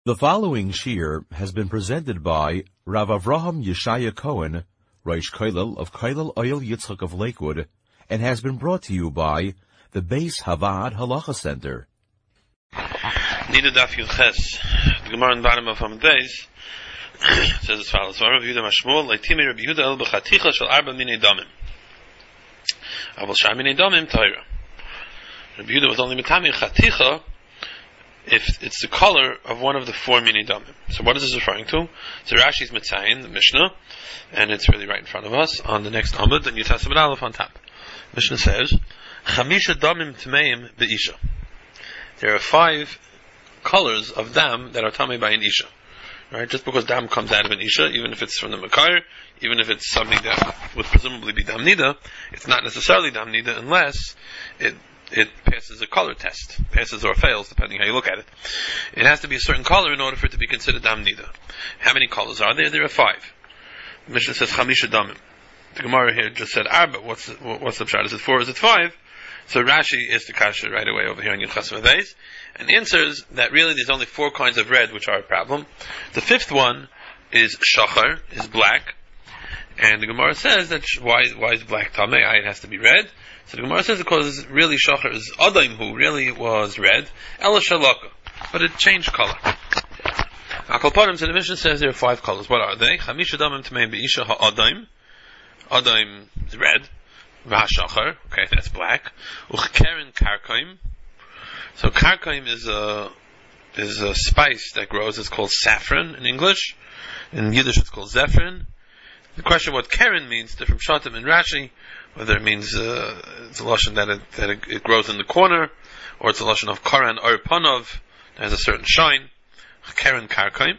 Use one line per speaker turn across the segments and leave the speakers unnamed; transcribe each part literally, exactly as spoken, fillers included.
The following shir has been presented by Rav Avraham Yeshaya Cohen, Rosh Kollel of Kollel Oil Yitzchak of Lakewood, and has been brought to you by the Beis Havad Halacha Center.
Nida Daf Yud Ches, the Gemara in the bottom of Hamad Beis says as follows: Rav Yehuda Mashmuel, Leitimi Rabbi Yehuda El B'Chaticha Shel Arba Minei Damim. Aval Shar Minei Damim Torah. Rabbi Yehuda was only Mitami Chaticha if it's the color of one of the four Minei Damim. So what is this referring to? So Rashi's Mitzayin, the Mishnah, and it's really right in front of us on the next Amud, and Yud Hasabed Aleph on top. Mishnah says, Chamisha Damim Tmeim Be'isha. There are five colors of dam that are tamei by an isha. Right? Just because dam comes out of an isha, even if it's from the makar, even if it's something that would presumably be dam nida, it's not necessarily dam nida unless it it passes a color test, passes or fails depending how you look at it. It has to be a certain color in order for it to be considered dam nida. How many colors are there? There are five. The Mishnah says chamisha damim. The Gemara here just said arba. What's the, what's the pshat? Is it four? Is it five? So Rashi is the kasha right away over here on Yud Chasam Beis, and answers that really there's only four kinds of red which are a problem. The fifth one is shachar, is black, and the Gemara says that sh- why why is black tamei? It has to be red. So the Gemara says because really shachar is adaim, who really was red, ela shalaka, but it changed color. Akal Parim, so the Mishnah says there are five colors. What are they? Chamisha damim tmeim be'isha ha'adaim. Adaim is red. V'hashachar, okay, that's black. Uchkeren karkaim. So karkaim is a is a spice that grows. It's called saffron in English. In Yiddish, it's called zephyrin. The question what keren means, different shatim in Rashi, whether it means uh, it's a lashon that it that it, it grows in the corner, or it's a lashon of karan or panov that has a certain shine. Keren karkaim.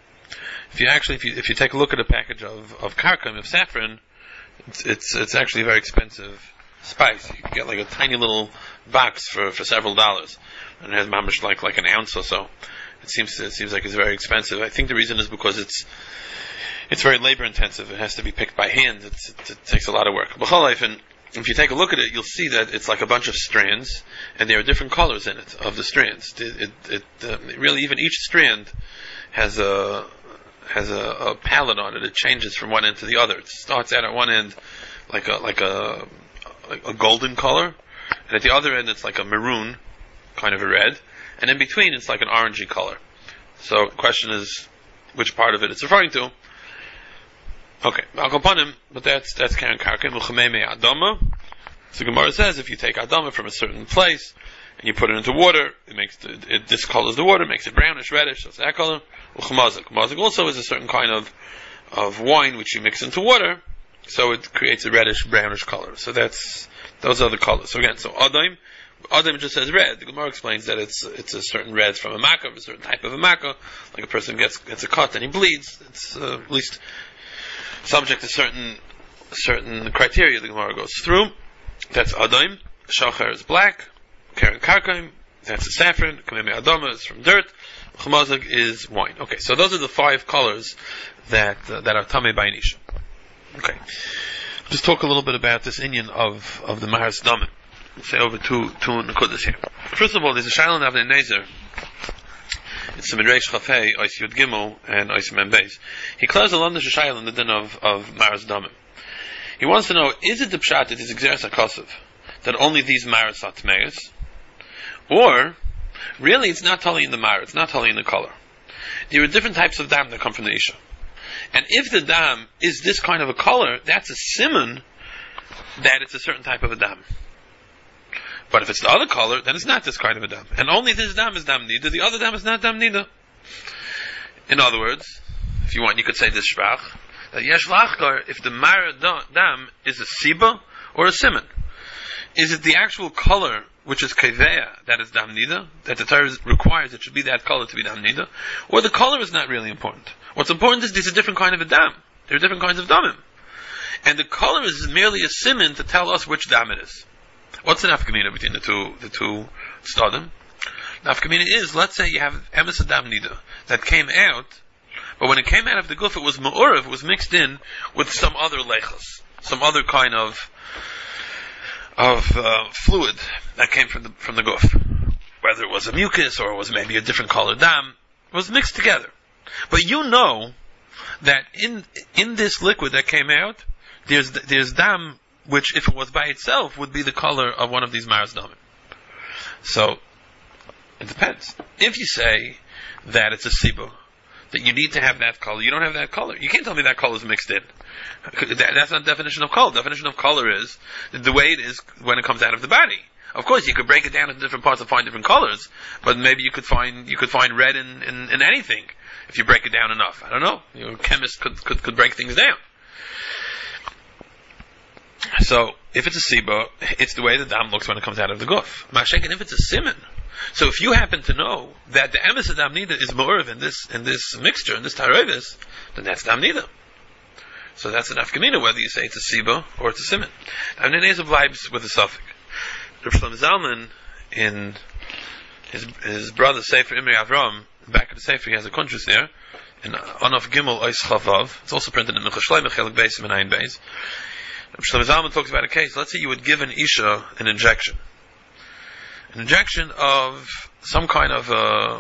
If you actually, if you if you take a look at a package of of karkaim, of saffron, It's, it's it's actually a very expensive spice. You can get like a tiny little box for, for several dollars, and it has mamish like like an ounce or so. It seems it seems like it's very expensive. I think the reason is because it's it's very labor intensive. It has to be picked by hand. It's, it, it takes a lot of work. B'chol life, and if you take a look at it, you'll see that it's like a bunch of strands, and there are different colors in it of the strands. It, it, it uh, really even each strand has a has a, a palette on it. It changes from one end to the other. It starts out at one end like a like a like a golden color, and at the other end it's like a maroon, kind of a red, and in between it's like an orangey color. So the question is which part of it it's referring to. Okay, Al-Kapanim, but that's that's Karen Karkim, Uchameme Adama. So Gemara says if you take Adama from a certain place and you put it into water, it makes the, it discolors the water, makes it brownish, reddish, so it's that color. Uchmazik. Mazik also is a certain kind of of wine which you mix into water, so it creates a reddish, brownish color. So that's those are the colors. So again, so Adaim, Adaim just says red. The Gemara explains that it's it's a certain red from a makkah, a certain type of a makkah. Like a person gets gets a cut and he bleeds. It's uh, at least subject to certain certain criteria the Gemara goes through. That's Adaim. Shachar is black. Karen Karkaim, that's a saffron. Kameme Adama is from dirt. Chmazag is wine. Okay, so those are the five colors that uh, that are tamei by an isha. Okay, just talk a little bit about this inyan of of the Maharas Damim. Let's say over two two nekudas here. First of all, there's a Shaila Avnei Nezer. It's the Midrash Chafei, Ois Yud Gimel, and Ois Mem Beis. He clears a London Shaila in the din of of Maharas Damim. He wants to know: is it the pshat that is Exeres HaKosav that only these Maharas are tmeis? Or, really, it's not totally in the mar, it's not totally in the color. There are different types of dam that come from the isha. And if the dam is this kind of a color, that's a simon that it's a certain type of a dam. But if it's the other color, then it's not this kind of a dam. And only this dam is dam nida, the other dam is not dam nida. In other words, if you want, you could say this shvach, that yesh lachkar, if the mar dam is a siba or a simon. Is it the actual color which is kaveya, that is dam nida, that the Torah requires it should be that color to be dam nida, or the color is not really important? What's important is there's a different kind of a dam. There are different kinds of damim. And the color is merely a siman to tell us which dam it is. What's the nafkamina between the two, the two stadim? Nafkamina is, let's say you have emes dam nida that came out, but when it came out of the guf, it was ma'urav, it was mixed in with some other lechos, some other kind of of uh, fluid that came from the from the guf, whether it was a mucus or it was maybe a different colored dam, was mixed together. But you know that in in this liquid that came out, there's there's dam, which if it was by itself would be the color of one of these maras damim. So it depends. If you say that it's a siba, that you need to have that color, you don't have that color. You can't tell me that color is mixed in. That, that's not the definition of color. The definition of color is the way it is when it comes out of the body. Of course, you could break it down into different parts and find different colors, but maybe you could find you could find red in, in, in anything if you break it down enough. I don't know. You know, chemists could, could could break things down. So if it's a siba, it's the way the dam looks when it comes out of the guf. Mashenkin, if it's a siman, so if you happen to know that the emes of dam nida is more in this in this mixture in this tarovis, then that's dam nida. So that's an afkamina whether you say it's a siba or it's a siman. And then there's a vibes with the suffix. Rav Shlomo Zalman, in his his brother Sefer Imri Avram, back of the Sefer, he has a contrast there, in Anof Gimel Ois Chavav. It's also printed in Minchas Shlomo Chelik Beis and Ayin Beis. Rav Shlomo Zalman talks about a case. Let's say you would give an isha an injection, an injection of some kind of uh,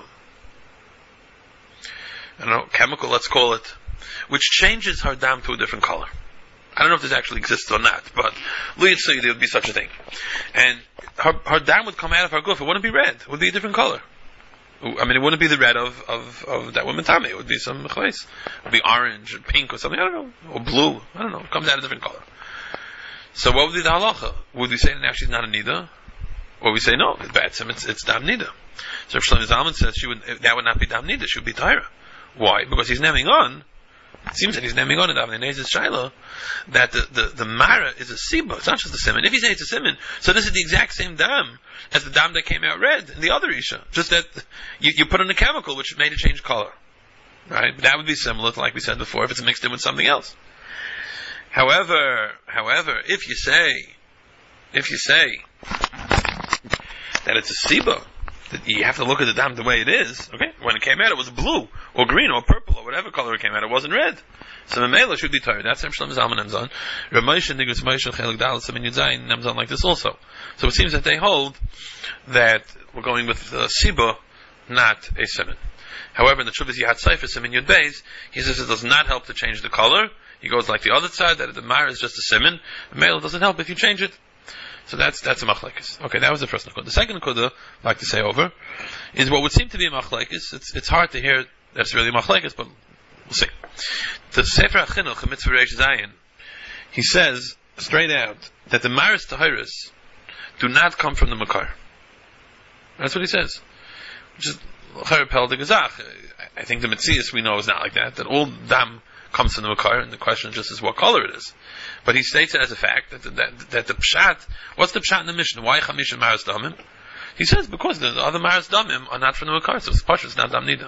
I don't know, chemical, let's call it, which changes her dam to a different color. I don't know if this actually exists or not, but Luyitzui, there would be such a thing. And her, her dam would come out of her goof. It wouldn't be red. It would be a different color. I mean, it wouldn't be the red of, of, of that woman Tami. It would be some chais. It would be orange or pink or something. I don't know. Or blue. I don't know. It comes out a different color. So what would be the halacha? Would we say that now she's not a nida? Or we say no, it's it's, it's dam nida. So Rav Shlomo Zalman says she would, that would not be dam nida. She would be taira. Why? Because he's naming on. It seems that he's naming on it in Nezis Shaila that the, the, the Mara is a Siba. It's not just a Simon. If you say it's a Simon, so this is the exact same dam as the dam that came out red in the other Isha. Just that you, you put in a chemical which made it change color. Right? But that would be similar to, like we said before, if it's mixed in with something else. However, however, if you say, if you say that it's a Siba, you have to look at the dam the way it is. Okay, when it came out, it was blue or green or purple or whatever color it came out. It wasn't red. So Mamela should be tired. That's Rav Shlomo Zalman Nemzon. Rav Moshe Nigus Moshe Chelik Dal Simin Yudzayin Nemzon like this also. So it seems that they hold that we're going with uh, Siba, not a Simin. However, in the Chuvas Yad Sefer Simin Yud Beis, he says it does not help to change the color. He goes like the other side, that the Mar is just a Simin. Mamela doesn't help if you change it. So that's that's a machlekes. Okay, that was the first nekuda. The second nekuda, I'd like to say over, is what would seem to be a machlekes. It's it's hard to hear that's really a machlekes, but we'll see. The Sefer HaChinuch, Mitzvah Reish Zayin, he says straight out that the Maris Tahiris do not come from the Makar. That's what he says. Which is Chayr Pel de Gazach. I think the Metzias we know is not like that. That all dam comes from the Makar, and the question just is what color it is. But he states it as a fact that, that, that the pshat, what's the pshat in the Mishnah? Why chamish and maras damim? He says because the other maras damim are not from the Makar, so it's pashut, it's not dam nida.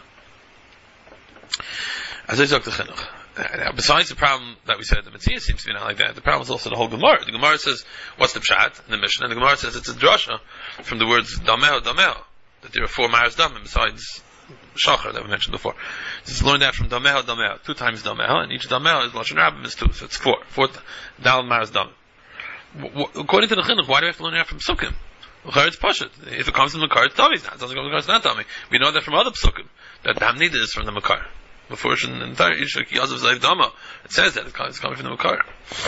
As I said to Chinuch. Now, besides the problem that we said, the Metziah seems to be not like that. The problem is also the whole Gemara. The Gemara says, what's the pshat in the Mishnah? And the Gemara says it's a drasha from the words dameh, dameh, that there are four maras damim besides Shachar that we mentioned before. This is learned out from Dameh, Dameh, two times Dameh, and each Dameh is Lashon Rabbim is two, so it's four. Four Dal Maras Dameh. According to the Chinuch, why do we have to learn it out from Psukim? It's Pashut. If it comes from the Makar, it's Dami. It doesn't come from the Makar, it's not Dami. We know that from other Psukim, that Dam Nida is from the Makar. Before in the entire Ishak Yazav Zayv Dama, it says that it's coming from the Makar.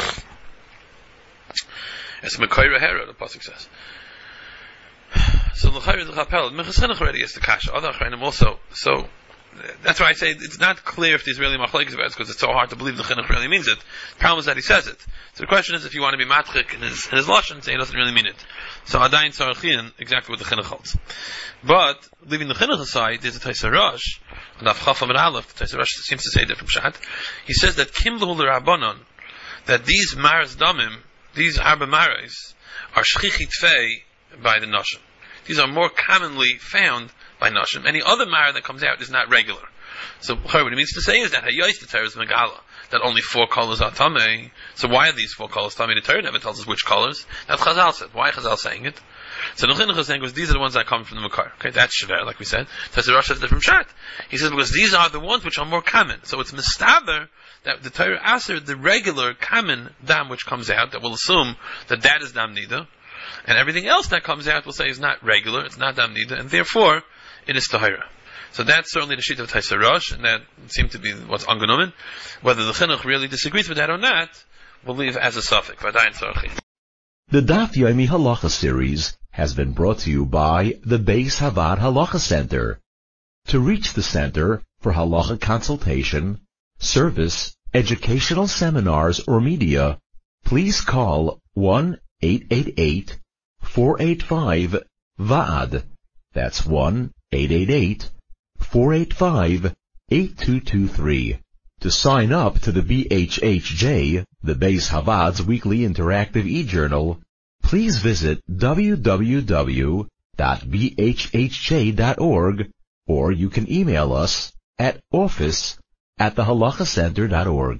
It's Makar Hera, the Pasuk says. So the Chayr is the Chapel. Minchas Chinuch already is the Kasha. Other Chayrim also. So that's why I say it's not clear if there's really machlekes about it because it's so hard to believe the Chinuch really means it. The problem is that he says it. So the question is if you want to be matchik in his, in his lashon, say he doesn't really mean it. So Adayin Tzarachian, exactly what the Chinuch holds. But leaving the Chinuch aside, there's a Taisa Rosh, and Av Chafam and Aleph. The Taisa Rosh seems to say a different pshat. He says that Kim L'Hul Rabbanon, that these Maras Damim, these Arba Marais, are Shchichit Fei by the Nashim. These are more commonly found by Nashim. Any other Mara that comes out is not regular. So what he means to say is that Hayos the Torah is Megala, that only four colors are Tameh. So why are these four colors Tameh? The Torah never tells us which colors. That's Chazal said. Why Chazal saying it? So the Chinuch is saying because these are the ones that come from the Makar. Okay, that's Shaver, like we said. Taisa Rosh has a different shot. He says because these are the ones which are more common. So it's Mistaber that the Torah answered the regular common dam which comes out, that will assume that that is dam nida. And everything else that comes out, we'll say, is not regular, it's not dam nida, and therefore, it is tahira. So that's certainly the sheet of Taisa Rosh, and that seemed to be what's angenommen. Whether the Chinuch really disagrees with that or not, we'll leave as a suffix.
The Daf Yomi Halacha series has been brought to you by the Beis Havad Halacha Center. To reach the center for halacha consultation, service, educational seminars, or media, please call one eight eight eight, four eight five, V A D. That's one eight eight eight, four eight five, eight two two three. To sign up to the B H H J, the Beis Havad's weekly interactive e-journal, please visit w w w dot b h h j dot org, or you can email us at office at the halacha center dot org.